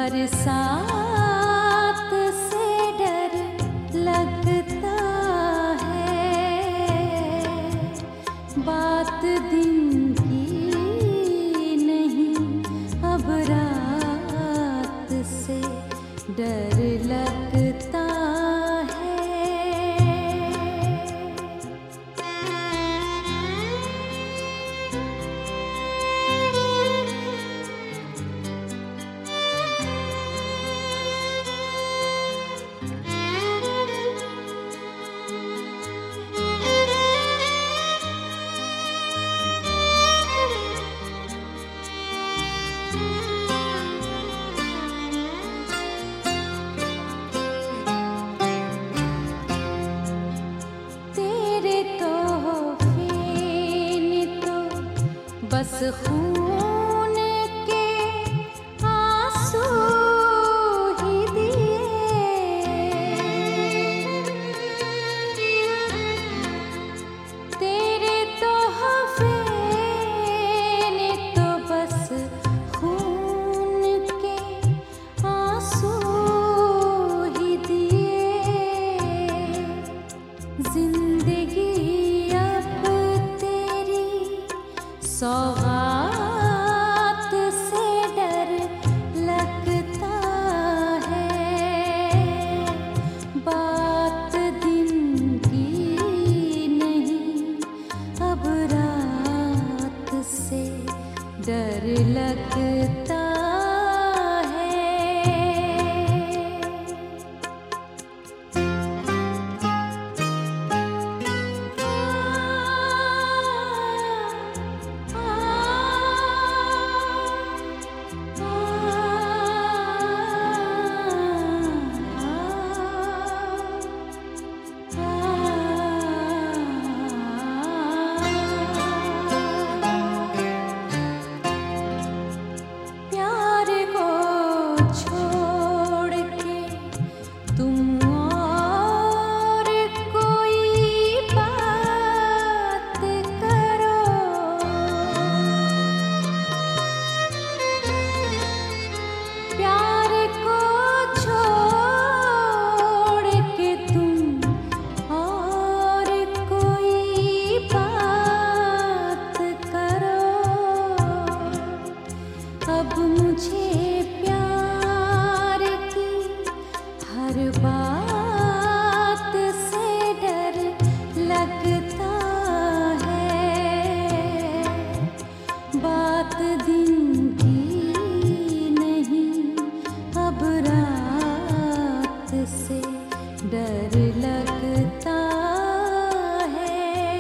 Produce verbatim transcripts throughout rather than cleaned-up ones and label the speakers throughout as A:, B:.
A: बरसात से डर लगता है, बात दिन की नहीं अब रात से डर लगता है। बस खून के आंसू ही दिए, तेरे तोहफे ने तो बस खून के आंसू ही दिए। जिंदगी अब तेरी सौगात से डर लगता है, बात दिन की नहीं अब रात से डर लगता बात से डर लगता है, बात दिन की नहीं अब रात से डर लगता है।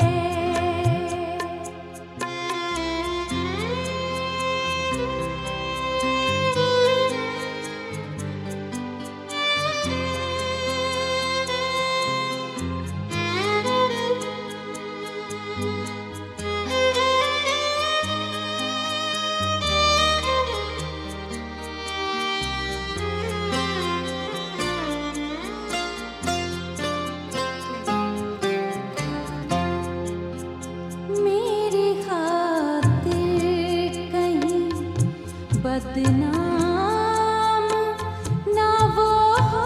A: बदनाम ना वो हो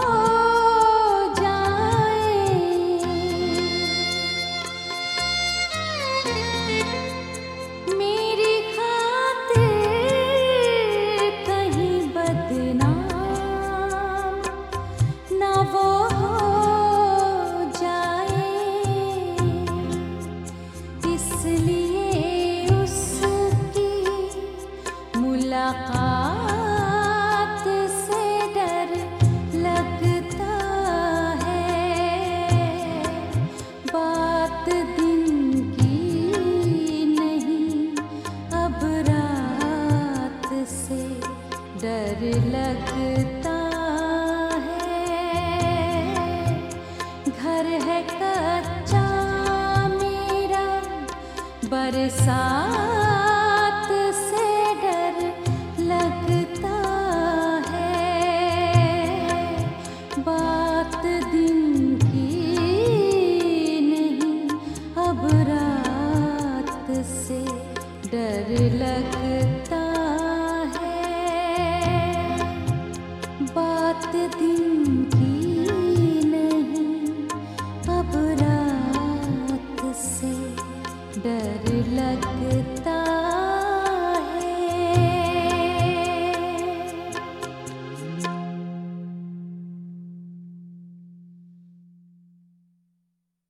A: जाए, मेरी खातिर कहीं बदनाम ना वो हो जाए, इसलिए उसकी मुलाकात से डर लगता है, बात दिन की नहीं अब रात से डर लगता है। घर है कच्चा मेरा, बरसात से डर लगता है, बात दिन की नहीं अब रात से डर लगता है। लगता